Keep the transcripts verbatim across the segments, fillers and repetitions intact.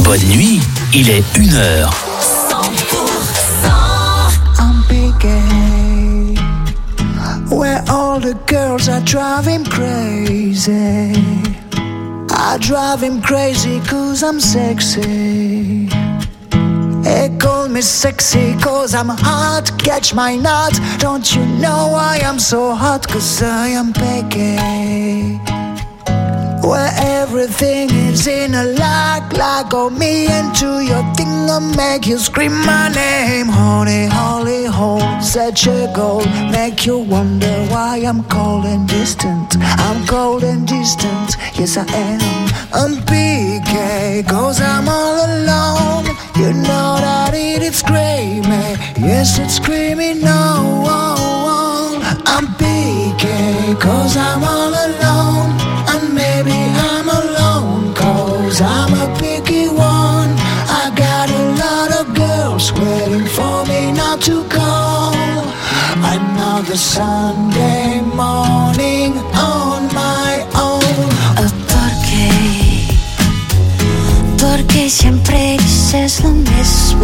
bonne nuit, il est une heure. I'm picky, where all the girls are driving crazy. I drive him crazy cause I'm sexy. They call me sexy cause I'm hot, catch my nut. Don't you know I am so hot cause I am picky, where everything is in a lock. Lock on me into your thing and make you scream my name. Honey, holy hole, such a goal. Make you wonder why I'm cold and distant. I'm cold and distant, yes I am. I'm P K, cause I'm all alone. You know that it is screaming, yes it's screaming no. I'm P K, cause I'm all alone. And maybe I'm alone cause I'm a picky one. I got a lot of girls waiting for me not to call. Another Sunday morning on my own. Oh, ¿por qué? Porque siempre dices lo mismo.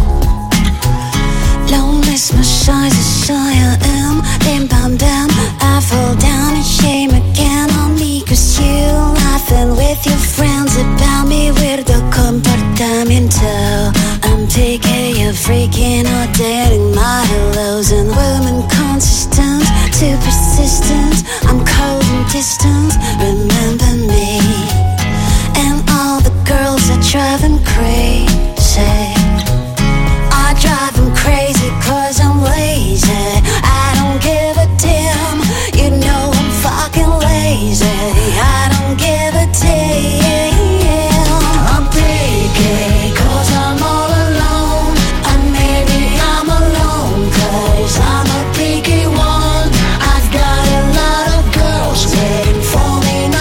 Lo mismo soy, soy I am. Bim bam bam, I fall down and shame again on me. Cause you laughing with your friends about me. Weirdo comportamiento. I'm picky, you're freaking out, dating my hellos. And women consistent, too persistent. I'm cold and distant, remember me. And all the girls that drive him crazy. I drive him crazy cause I'm lazy. I don't give a damn, you know I'm fucking lazy. I don't give a damn. I'm picky cause I'm all alone. And maybe I'm alone cause I'm a picky one. I've got a lot of girls waiting for me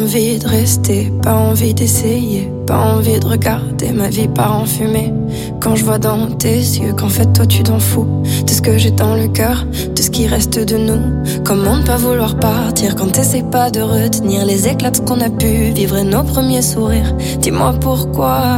envie de rester, pas envie d'essayer, pas envie de regarder ma vie part en fumée. Quand je vois dans tes yeux qu'en fait toi tu t'en fous de ce que j'ai dans le cœur, de ce qui reste de nous. Comment ne pas vouloir partir quand t'essaies pas de retenir les éclats de ce qu'on a pu vivre et nos premiers sourires. Dis-moi pourquoi.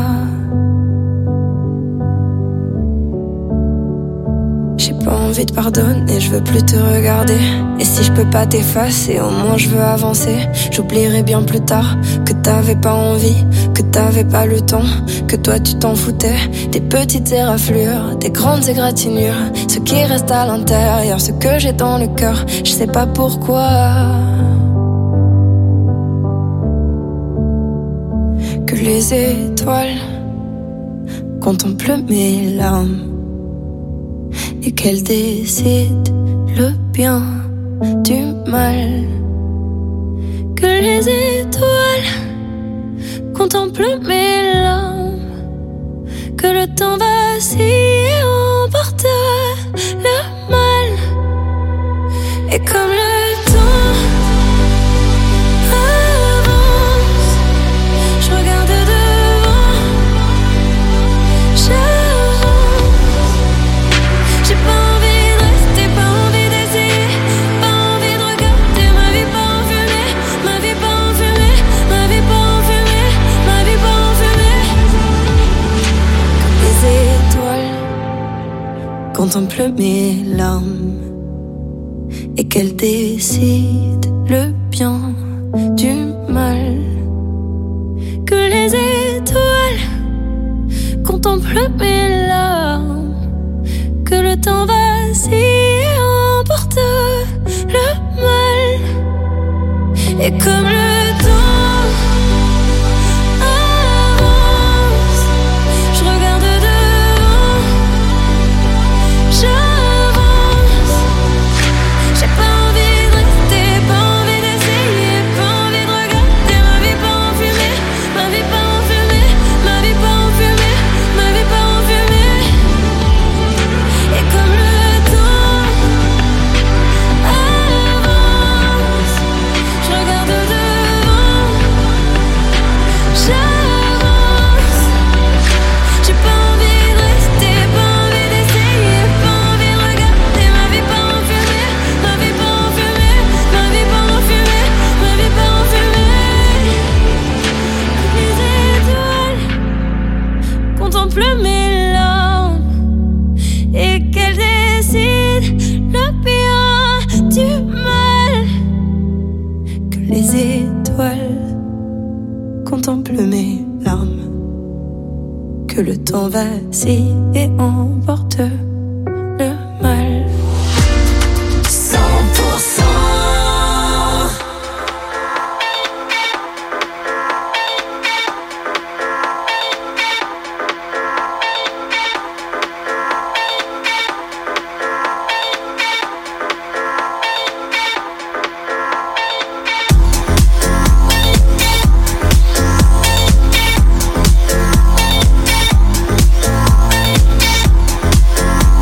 J'ai pas envie de pardonner, je veux plus te regarder. Et si je peux pas t'effacer, au moins je veux avancer. J'oublierai bien plus tard que t'avais pas envie, que t'avais pas le temps, que toi tu t'en foutais. Des petites éraflures, des grandes égratignures, ce qui reste à l'intérieur, ce que j'ai dans le cœur, je sais pas pourquoi. Que les étoiles contemplent mes larmes et qu'elle décide le bien du mal. Que les étoiles contemplent mes larmes, que le temps vacille et emporte le mal. Et comme le temps avance, je regarde devant, j'avance. J'ai pas envie de rester, pas envie d'essayer, pas envie de regarder ma vie pas en fumée, ma vie pas en fumée, ma vie pas en fumée, ma vie pas en fumée. Comme les étoiles contemplent mes larmes et qu'elles décident le bien du mal. Que les étoiles contemplent mes larmes, que le temps vacille et emporte le mal. Et comme le temps avance, je regarde devant, j'avance. J'ai pas envie de rester, pas envie d'essayer, pas envie de regarder ma vie pas en fumée, ma vie pas en fumée, ma vie pas en fumée, ma vie pas en fumée. Et comme le temps avance, je regarde devant, j'avance. J'ai pas envie de rester, pas envie d'essayer, pas envie de regarder ma vie pas en fumée, ma vie pas en fumée, ma vie pas en fumée, ma vie pas en fumée. Les étoiles contemplent mes larmes et qu'elles décident le bien du mal. Que les étoiles contemplent mes larmes, que le temps vacille et emporte le mal. cent pour cent We'll be right back.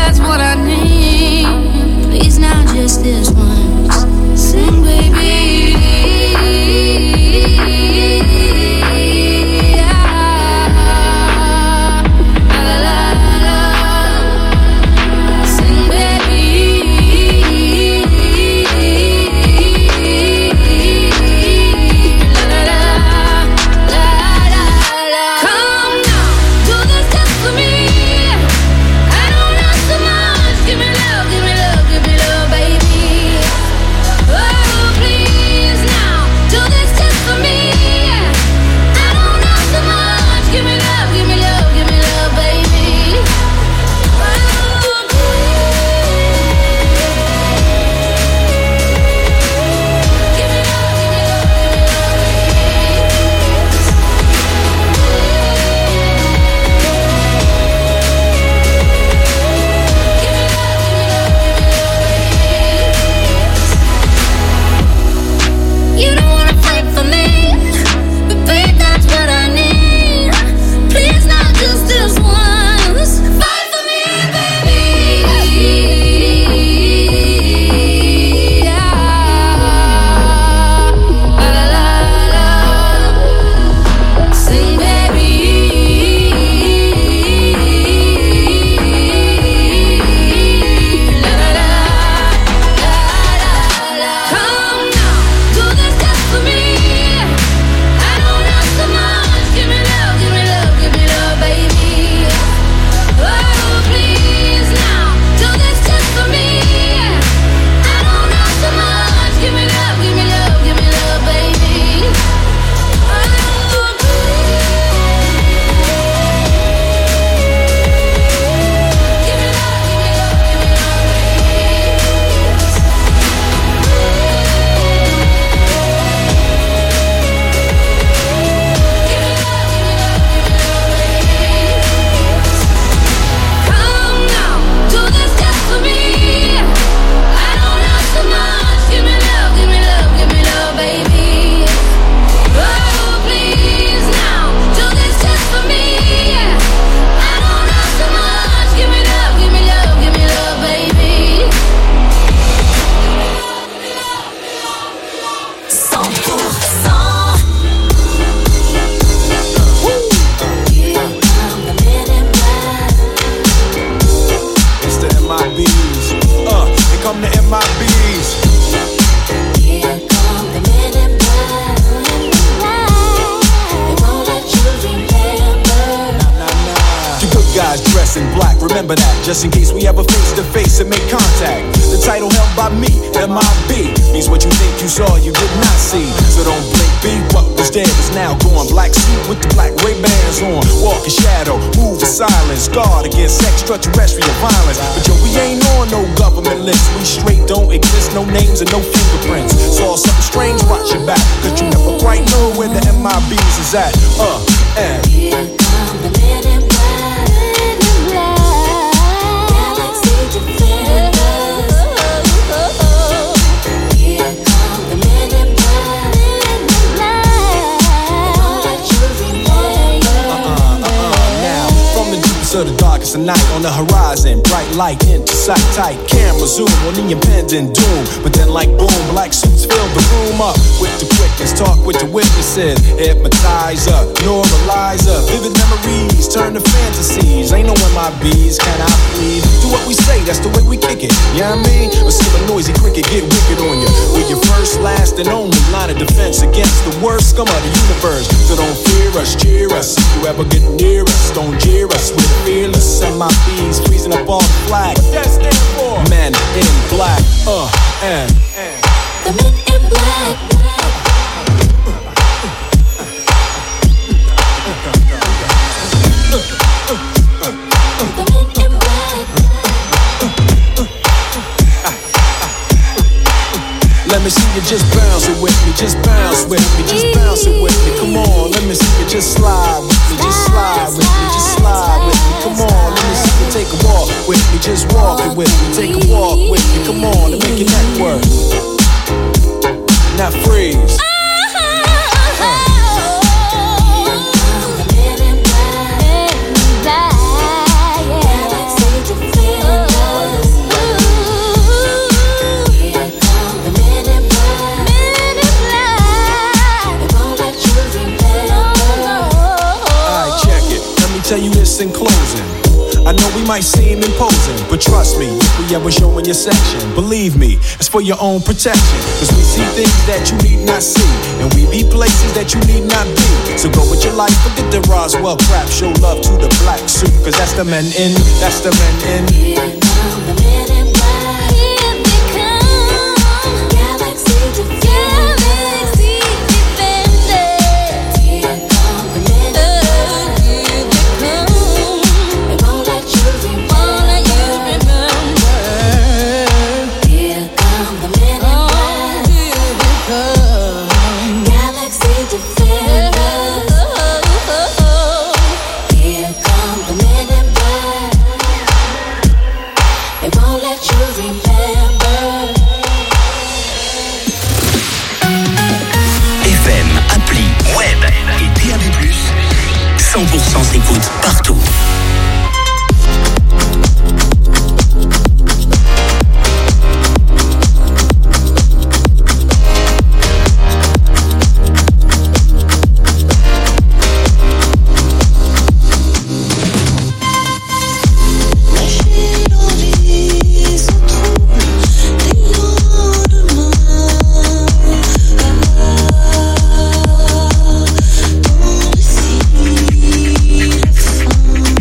that's what I need. Please now, just this once. Sing, baby. Just in case we ever face to face and make contact. The title held by me, M I B, means what you think you saw, you did not see. So don't blink, be what was dead is now gone. Black suit with the black Ray-Bans on. Walk in shadow, move in silence. Guard against extraterrestrial violence. But yo, we ain't on no government list. We straight don't exist, no names and no fingerprints. Saw something strange, watch your back, cause you never quite know where the M I Bs is at. Uh, and Here come the men in black. To the darkest of night on the horizon, bright light into sight, tight camera zoom on the impending doom. But then like boom, black suits fill the room up with the quickness, talk with the witnesses, hypnotizer, normalizer, vivid memories turn to fantasies. Ain't no M I Bs, can I please? Do what we say, that's the way we kick it. You know what I mean? Or see a noisy cricket get wicked on you. We're your first, last, and only line of defense against the worst scum of the universe. So don't fear us, cheer us. If you ever get near us, don't jeer us. We're fearless, M I Bs freezing up all the flag. What that stand for? Men in black, uh, and, and. The men in black. The men in black. Let me see you just bounce it with me, just bounce with me, just bounce it with me. Come on, let me see you just slide with me, just slide with me, just slide with me. Come on, let me see you take a walk with me, just walk it with me, take a walk with me. Come on, and make your neck work. Now freeze. The men in black. and imposing. But trust me, if we ever show in your section, believe me, it's for your own protection. Cause we see things that you need not see, and we be places that you need not be. So go with your life, forget the Roswell crap. Show love to the black suit, cause that's the men in, that's the men in. Here come the men in black. Here they come. Galaxy Defenders. Galaxy Defenders. Here come the men in black. Here they come. They won't let you remember. Won't let you remember. Here come the men in black. Here they come. Galaxy Defenders. Here come the men in black. They won't let you remember. F M, appli, web et D A B plus, cent pour cent s'écoute partout. Dans le ciel,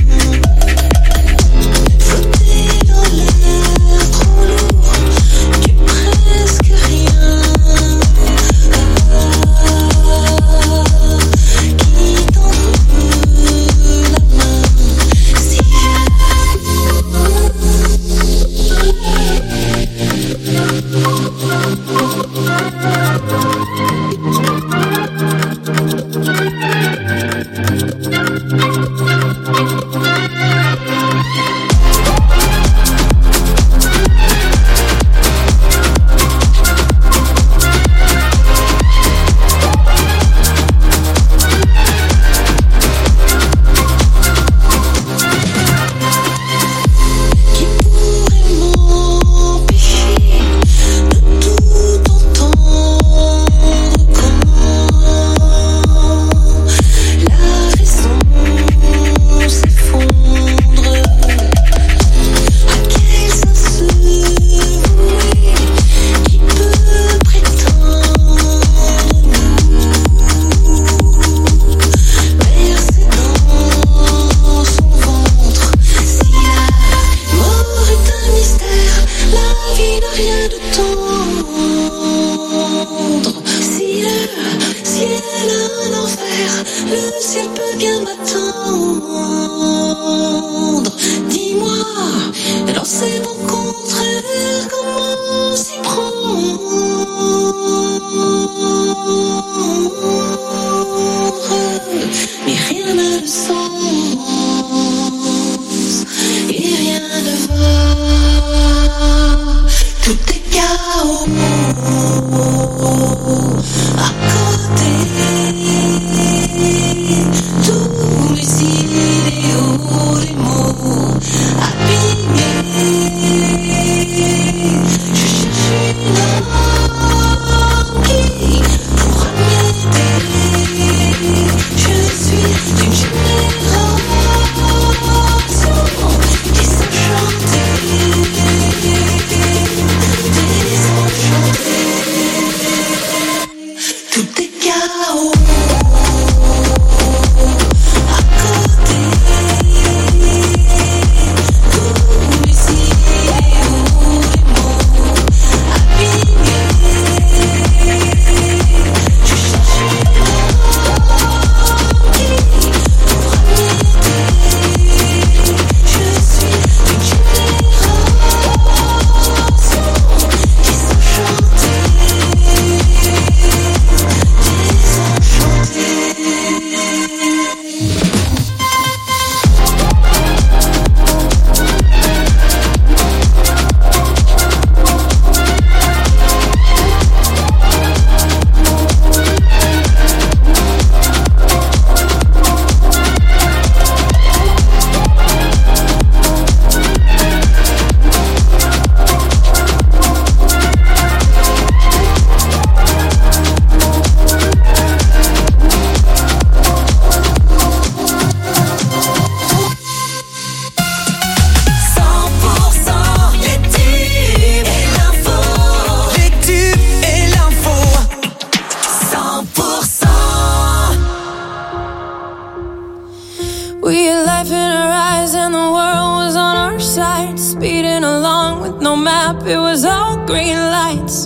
was all green lights.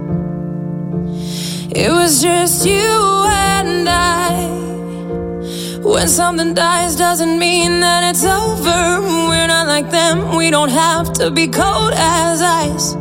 It was just you and I. When something dies doesn't mean that it's over. We're not like them, we don't have to be cold as ice.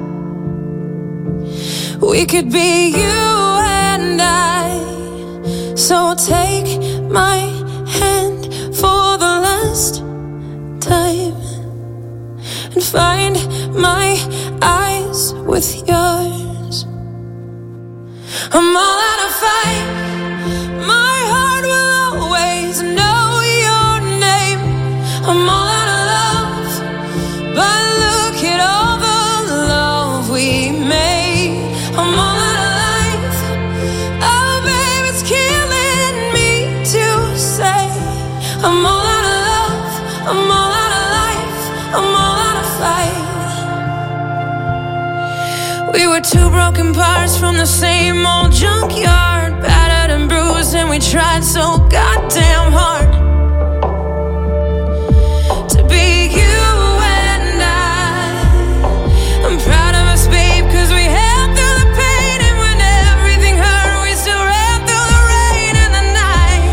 We could be you and I. So take my hand for the last time and find my eyes with yours. I'm all out of fight. My heart will always know your name. I'm all out of love, but look at all the love we made. I'm all out of life. Oh, babe, it's killing me to say. I'm all out of love. I'm all out of life. I'm all out of fight. We were two broken parts from the same old junkyard, battered and bruised, and we tried so goddamn hard to be you and I. I'm proud of us, babe, cause we held through the pain, and when everything hurt, we still ran through the rain and the night.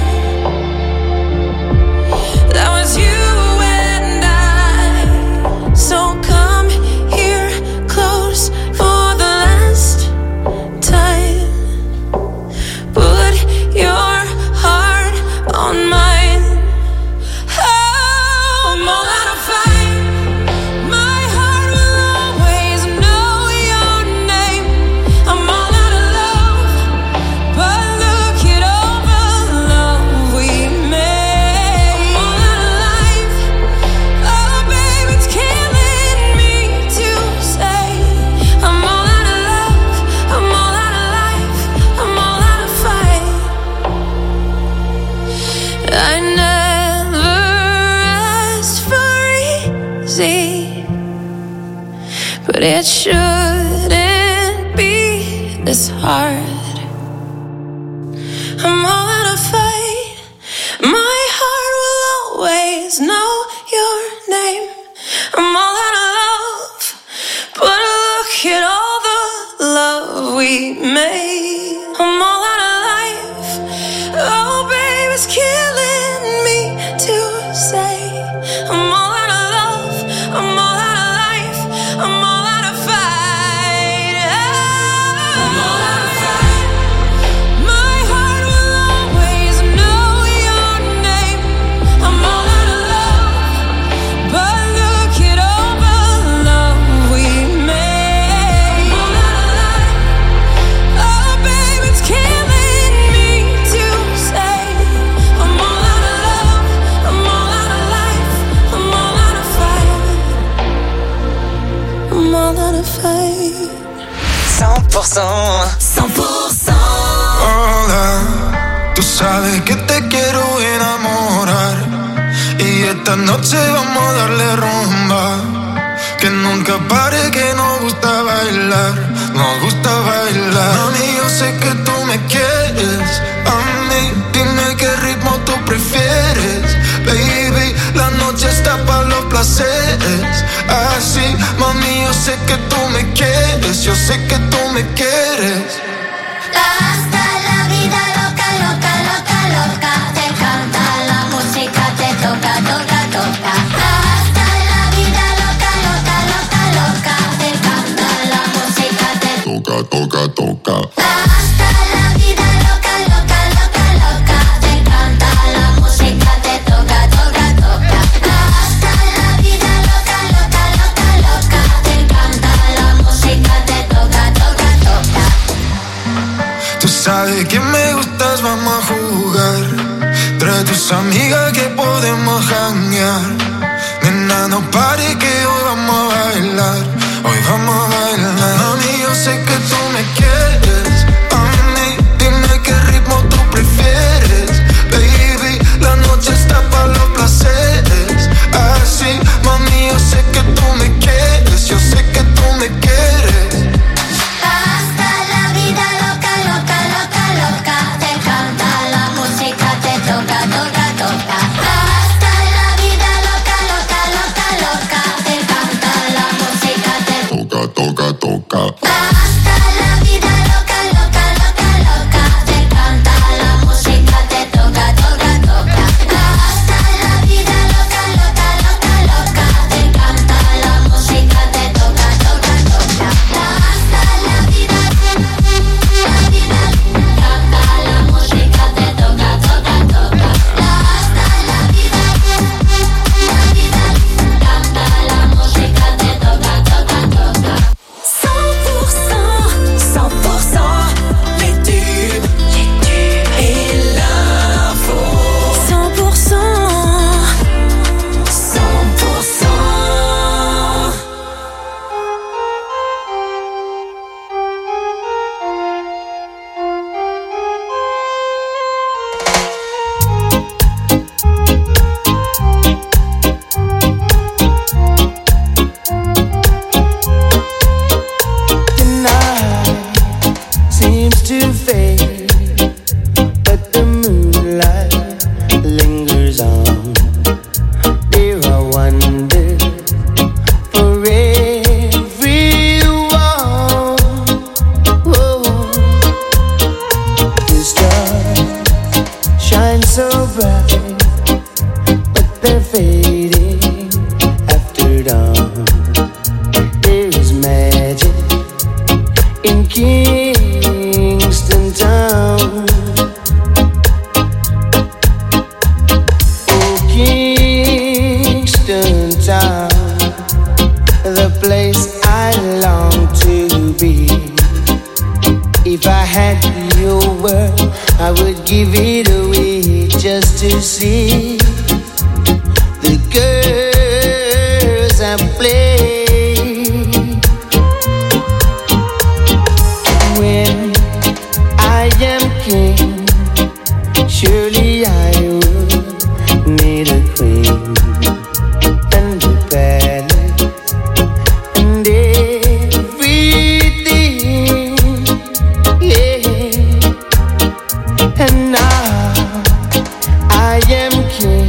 That was you and I. So come here close for the last time. Put your heart on mine. Oh, I'm all out of fight. My heart will always know your name. I'm all out of love, but look at all the love we made. I'm all out of life. Oh, babe, it's killing me to say. I'm all out of love. I'm all out of life. I'm all out of fight. I never asked for easy, but it shouldn't be this hard. I'm all out of fight. My heart will always know your name. I'm all out of love, but look at all the love we made. I'm all out of life. Oh, babe, it's killing me to say. I'm all out of love. I'm all out of life. I'm all out of fight. I'm all out of fight. My heart will always know your name. I'm all out of love, but look at all the love we made. I'm all out of life. Oh, babe, it's killing me to say. I'm all out of love. I'm all out of life. I'm all out of fight. I'm all out of fight. cent pour cent. cent pour cent. Hola, tú sabes que te quiero enamorar y esta noche vamos a darle rumba. Que nunca pare, que nos gusta bailar, nos gusta bailar. Mami, yo sé que tú me quieres, a mí dime qué ritmo tú prefieres. Baby, la noche está para los placeres. Así, mami, yo sé que tú me quieres, yo sé que tú me quieres. Hasta la vida loca, loca, loca, loca. Te encanta la música, te toca, toca, toca. Hasta la vida loca, loca, loca, loca. Te encanta la música, te Toca, toca, toca. hasta la vida loca, loca, loca, loca. Te encanta la música, te toca, toca, toca. Hasta la vida loca, loca, loca, loca. Te encanta la música, te toca, toca, toca. Tú sabes que me gustas, vamos a jugar. Trae tus amigas que podemos janguear. Nena, no pare que hoy vamos a bailar. Hoy vamos a bailar. Mami, yo sé que tú me quieres. A mí, dime qué ritmo tú prefieres. Baby, la noche está para los placeres. Así, mami, yo sé que tú me quieres. Yo sé que tú me quieres. Hasta la vida loca, loca, loca, loca. Te encanta la música, te toca, toca, toca. Hasta la vida loca, loca, loca, loca. Te encanta la música, te Toca, toca. toca. Hasta la vida loca, loca, loca, loca. Te encanta la música, te toca, toca, toca. Hasta la vida loca, loca, loca, loca. Te encanta la música, te toca, toca, toca. Hasta la vida, la vida, canta la música, te toca, toca, toca. Hasta la vida, la vida, canta la música, te toca, toca, toca. cent pour cent, cent pour cent, les tubes, les tubes et l'info. cent pour cent, cent pour cent. The night seems to fade, but the moonlight lingers on. There are wonders for everyone. Whoa. The stars shine so bright, but they're fading after dawn. There is magic in Kingston Town. Oh, Kingston Town, the place I long to be. If I had your word, I would give it away just to see the girls I play. When I am king, surely I would need a queen and a palace and everything. Yeah. And now I am king.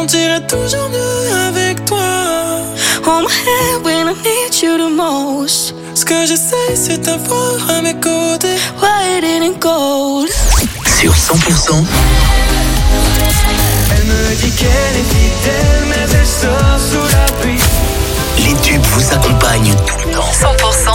sentirai toujours mieux avec toi. Hold my hand when I need you the most. Ce que j'essaie, c'est t'avoir à mes côtés. White and gold. Sur cent pour cent. Elle me dit qu'elle est fidèle, mais elle sort sous la pluie. Les tubes vous accompagnent tout le temps. cent pour cent.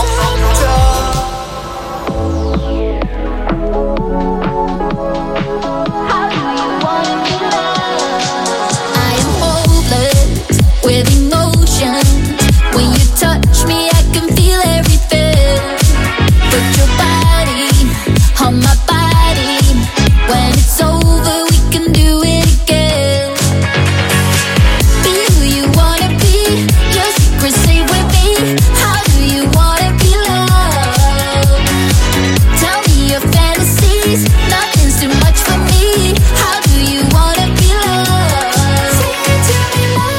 With emotion, when you touch me, I can feel everything. Put your body on my body. When it's over, we can do it again. Be who you wanna be. Your secret, stay with me. How do you wanna be loved? Tell me your fantasies. Nothing's too much for me. How do you wanna be loved? Say it to me, love.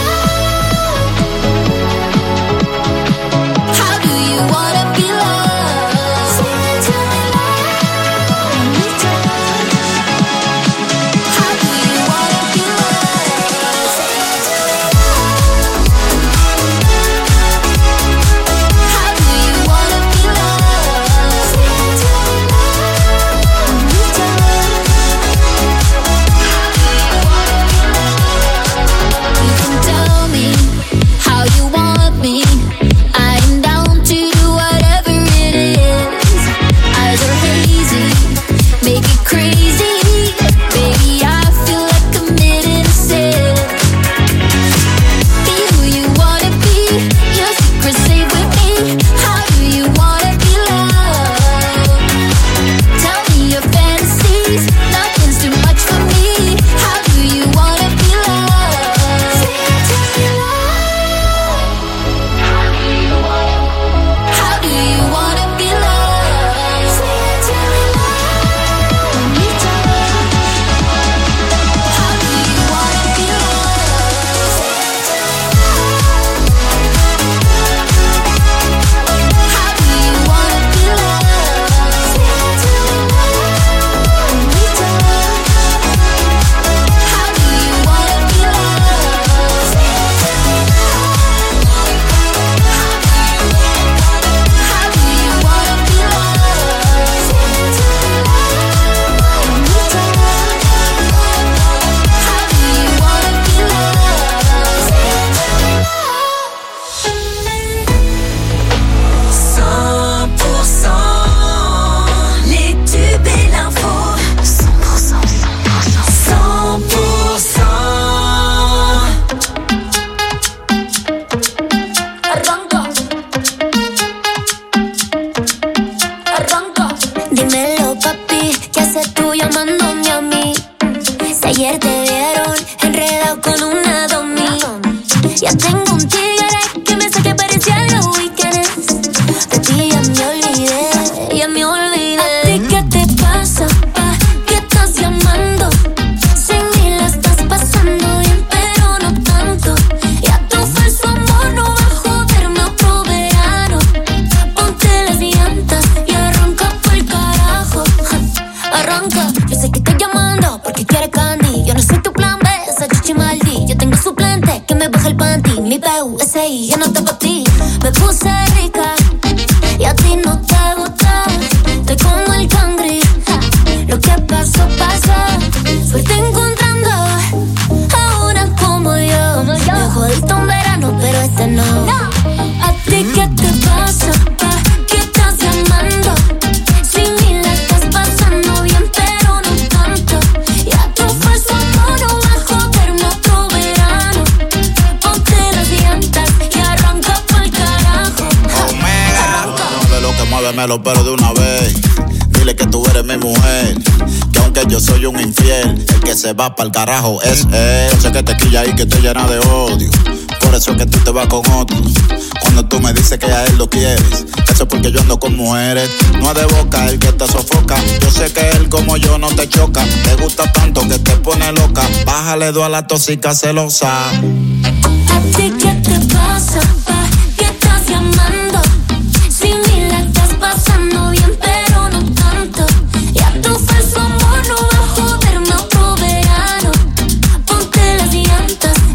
Pero de una vez, dile que tú eres mi mujer. Que aunque yo soy un infiel, el que se va pa'l carajo es él. Sé que te quilla y que te llena de odio. Por eso es que tú te vas con otro. Cuando tú me dices que a él lo quieres, eso es porque yo ando con mujeres. No es de boca el que te sofoca. Yo sé que él como yo no te choca. Te gusta tanto que te pone loca. Bájale dos a la tóxica celosa. ¿A ti qué te pasa? ¿Qué estás llamando? Si ni la estás pasando bien, pero no tanto. Ya tu falso amor no va a joderme otro verano. Ponte las llantas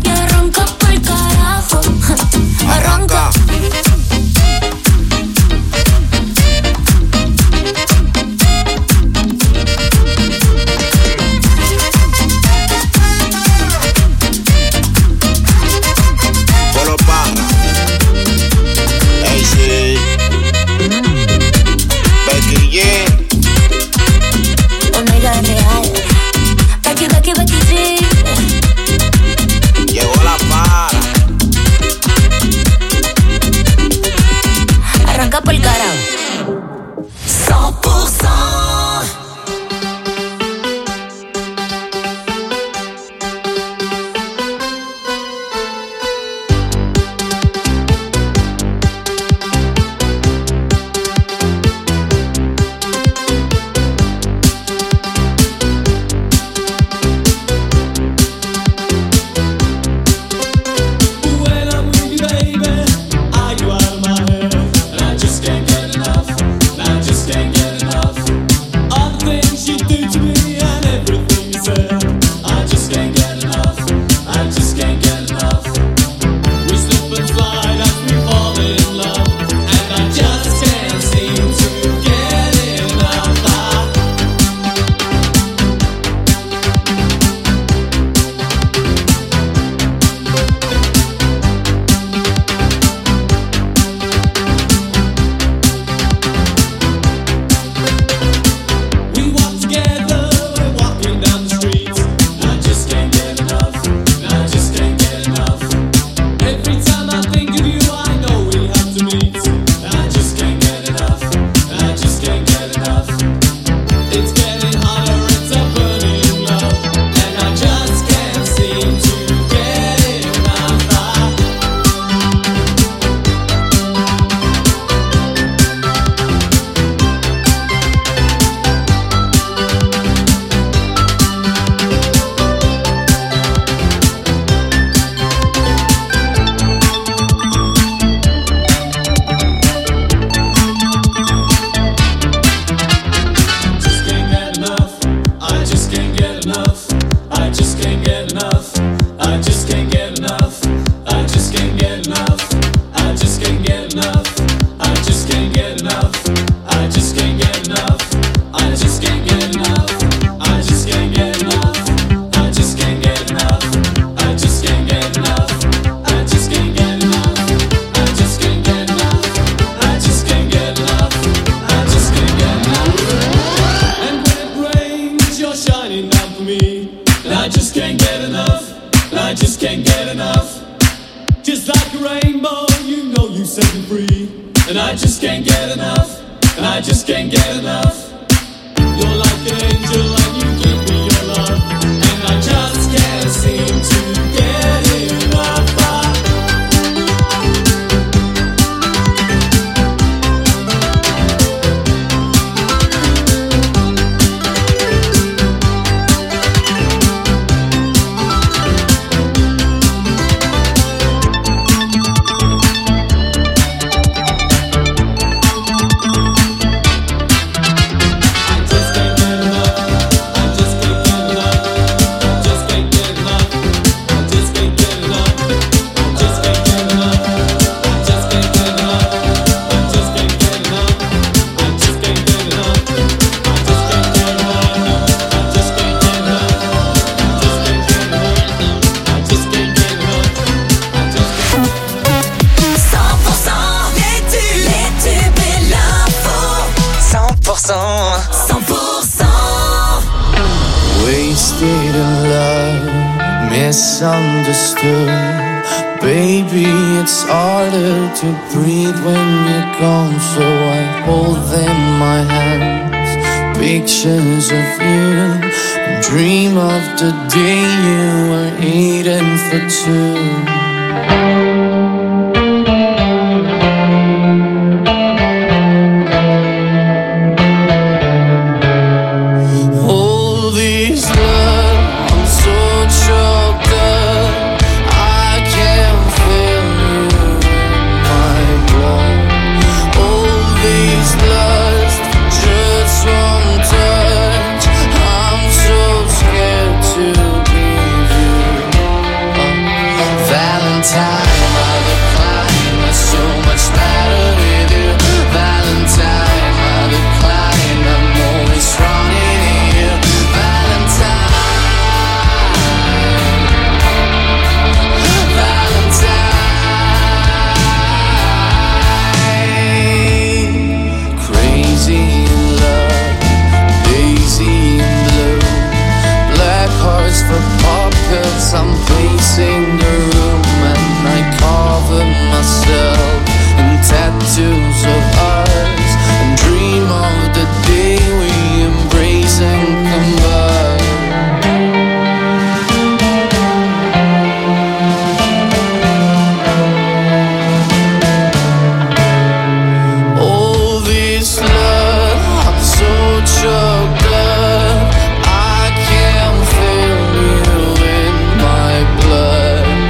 I just can't get enough. I just can't get enough. I just can't get enough. I just can't get enough. I just can't get enough. I just can't get enough. I just can't get enough. I just can't get enough. I just can't get enough. I just can't get enough. I just can't get enough. I just can't get enough. I just can't get enough. And when it rains, you're shining down for me. And I just can't get enough. And I just can't get enough. Just like a rainbow, you know you set me free. And I just can't get enough. And I just can't get enough. You're like an angel and you give me your love. And I just can't seem to get enough. cent pour cent Wasted in love, misunderstood. Baby, it's harder to breathe when you're gone, so I hold them in my hands. Pictures of you, dream of the day you were eating for two. I'm pacing the room and I cover myself in tattoos of ours and dream of the day we embrace and combine. All this love, I'm so choked up, I can't feel you in my blood.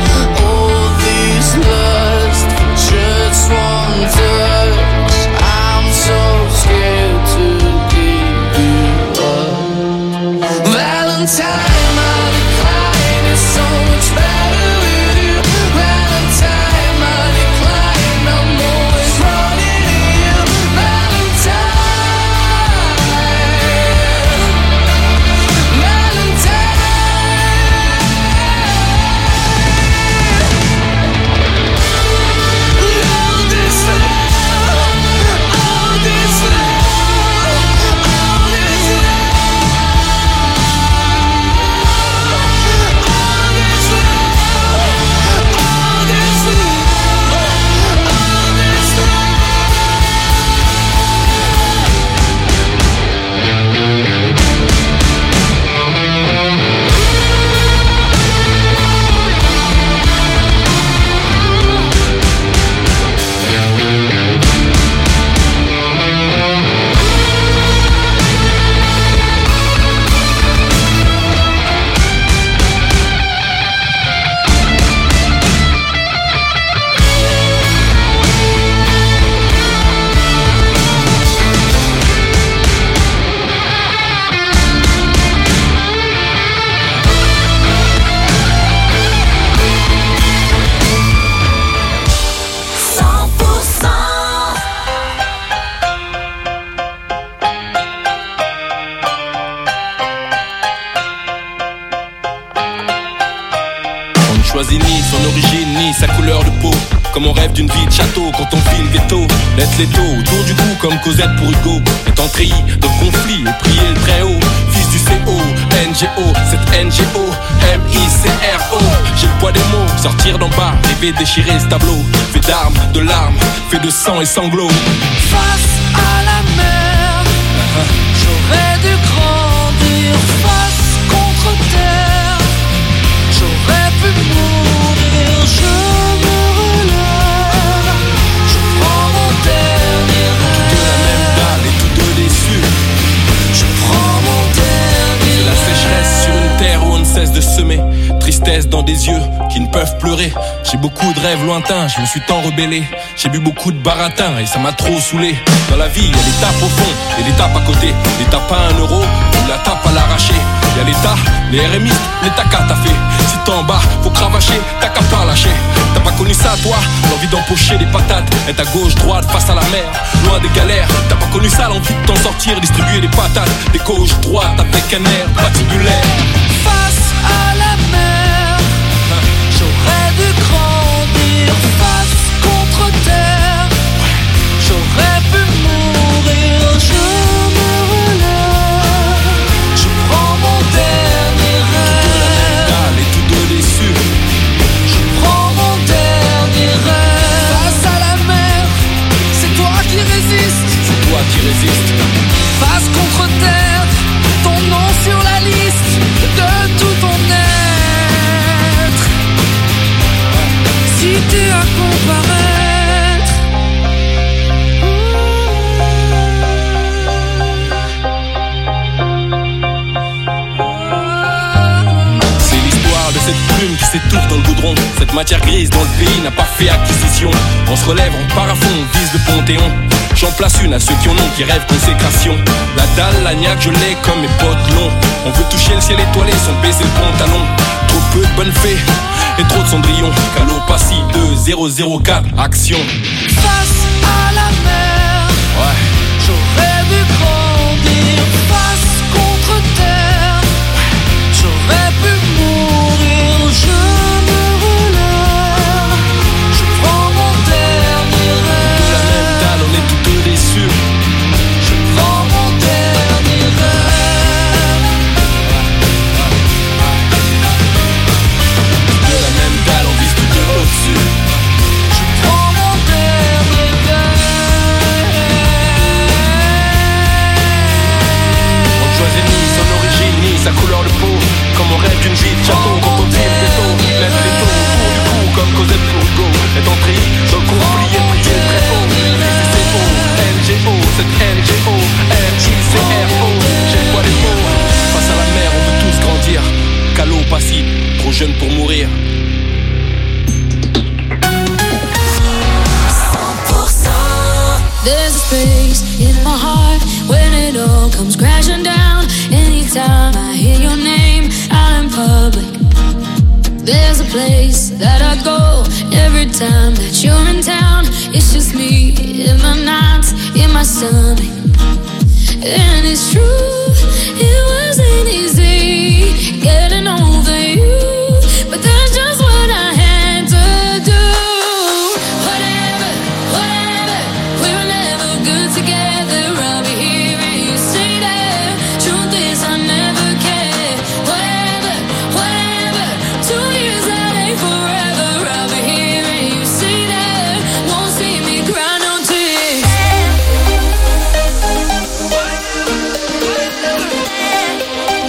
choisit ni son origine ni sa couleur de peau. Comme on rêve d'une vie de château quand on vit le ghetto. Let's les taux autour du cou comme Cosette pour Hugo. Étant treillis de conflit et prier le très haut. Fils du C O, N G O, cette N G O, M I C R O. J'ai le poids des mots, sortir d'en bas, rêver déchirer ce tableau. Fait d'armes, de larmes, fait de sang et sanglots. Face à la mer, j'aurais dû grandir. Face contre terre, j'aurais pu mourir. Je me relève, je prends mon dernier rêve. De la même dalle et tous deux déçus. Je prends mon dernier rêve. C'est la sécheresse sur une terre où on ne cesse de semer. Tristesse dans des yeux qui ne peuvent pleurer. J'ai beaucoup de rêves lointains, je me suis tant rebellé. J'ai bu beaucoup de baratin et ça m'a trop saoulé. Dans la vie, y'a l'étape au fond et l'étape à côté. L'étape à un euro ou la tape à l'arraché. Y'a l'état, les R M I, l'état qu'a t'as fait. Si t'es en bas, faut cravacher, t'as qu'à pas lâcher. T'as pas connu ça toi, l'envie d'empocher des patates. Être à gauche, droite, face à la mer, loin des galères. T'as pas connu ça, l'envie de t'en sortir, distribuer des patates. Des gauche, droite, avec un air patibulaire. Face à la mer, j'aurais dû grandir. Face contre terre, j'aurais pu mourir. Je me relève, je prends mon dernier rêve. Et tous deux déçus. Je prends mon dernier rêve. Face à la mer, c'est toi qui résistes. C'est toi qui résistes. Face contre terre, ton nom sur la liste de tout ton être. Si tu as comparaître, c'est l'histoire de cette plume qui s'étouffe dans le goudron. Cette matière grise dont le pays n'a pas fait acquisition. On se relève, on part à fond, on vise le Panthéon. J'en place une à ceux qui en ont, qui rêvent consécration. La dalle, la niaque, je l'ai comme mes potes longs. On veut toucher le ciel étoilé sans baisser le pantalon. Trop peu de bonnes fées et trop de cendrillon. Calopassie deux zéro zéro quatre, action. face à la mer, Ouais. j'aurais dû grandir. Face contre terre, j'aurais pu mourir. Je me relève, je prends mon dernier rêve. De la même dalle, on est tous deux déçus. Je prends mon dernier rêve. De la même dalle, on vise tous deux au-dessus. Je prends mon dernier rêve. On ne choisit ni son origine, ni sa couleur de peau. Comme on rêve d'une vie de château, quand on vit le ghetto. Lève les taux autour du cou, comme Cosette pour Hugo. Est entré dans le conflit et prier très haut. C O, N G O, cette N G O, M I C R O. J'ai le poids des mots. Face à la mer, on veut tous grandir. Calopassie, trop jeune pour mourir. There's a space in my heart when it all comes crashing down. Anytime I hear your name out in public, there's a place that I go every time that you're in town. It's just me in my nights, in my stomach. And it's true, it wasn't easy getting over you, but that's just what I had to do. Whatever, whatever, we were never good together. I'll be here and you stay there. Truth is I never cared. Whatever, whatever, two years that ain't forever. I'll be here and you stay there. Won't see me cry no tears.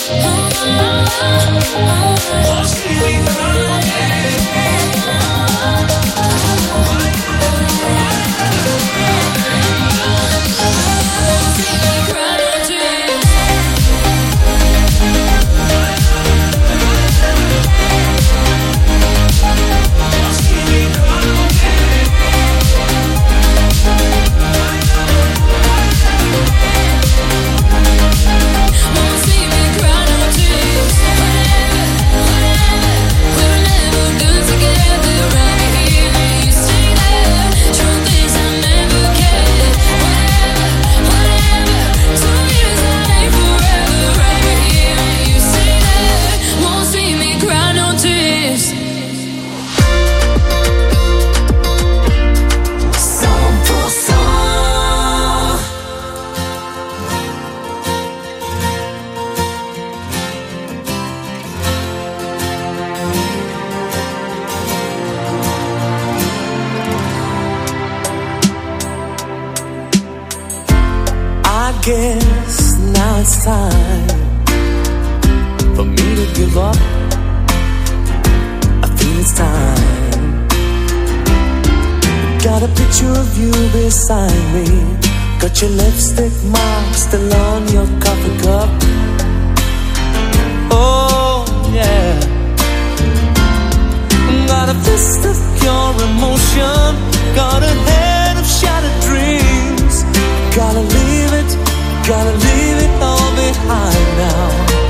guess now it's time for me to give up. I feel it's time. Got a picture of you beside me. Got your lipstick mark still on your coffee cup. Oh yeah. Got a fist of pure emotion. Got a head of shattered dreams. Gotta leave it, gotta leave it all behind now.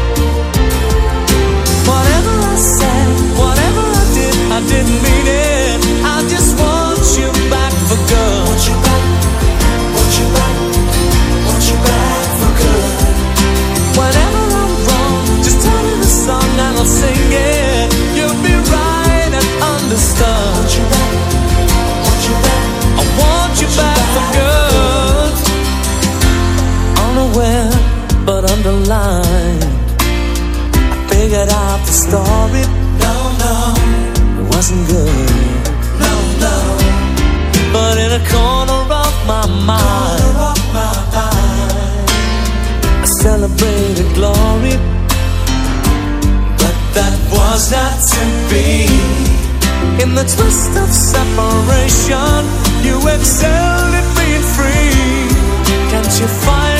Whatever I said, whatever I did, I didn't mean it. I just want you back for good. Want you back, want you back, want you back for good. Whenever I'm wrong, just tell me the song and I'll sing it. You'll be right and understood. Want you back, want you back, I want you back for good. Unaware but underlined, I figured out the story. No, no, it wasn't good. No, no, but in a corner of my mind, corner of my mind, I celebrated glory, but that was not to be. In the twist of separation, you excelled at being free. Can't you find